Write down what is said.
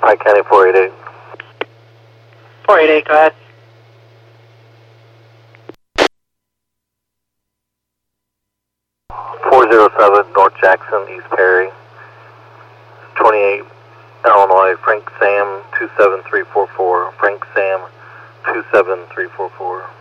Pike County 488. 488, go ahead. North Jackson, East Perry, 28 Illinois, Frank Sam 27344, Frank Sam 27344.